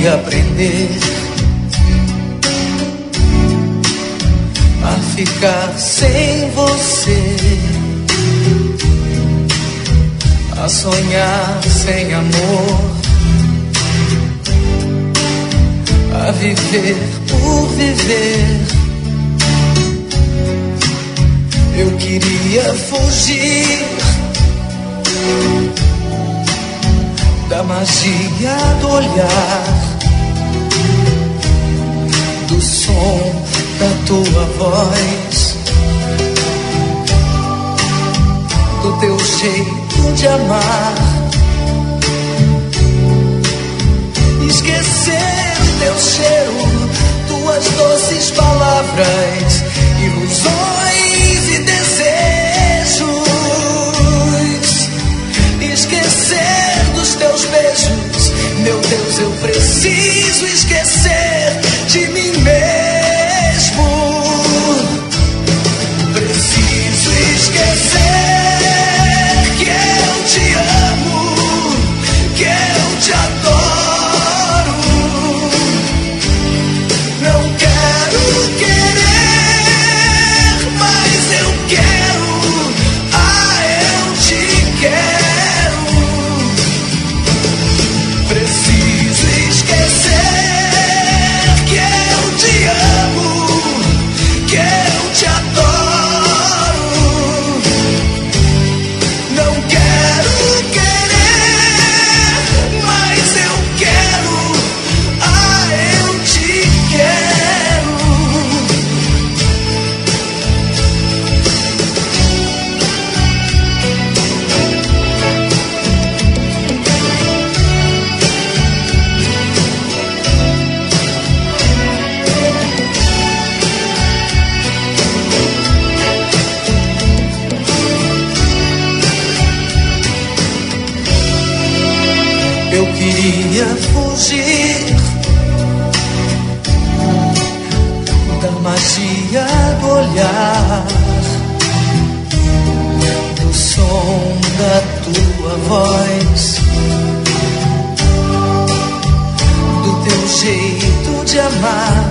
queria aprender a ficar sem você, a sonhar sem amor, a viver por viver. Eu queria fugir da magia do olhar, do som da tua voz, do teu jeito de amar. Esquecer teu cheiro, tuas doces palavras, ilusões e desejos. Esquecer dos teus beijos, meu Deus, eu preciso esquecer de mim mesmo. Preciso esquecer que eu te amo, que eu te adoro. Não quero querer, mas eu quero. Ah, eu te quero. Preciso esquecer que eu te amo, que eu te adoro. Não quero querer, mas eu quero. Ah, eu te quero. Eu queria fugir da magia do olhar, do som da tua voz, do teu jeito de amar.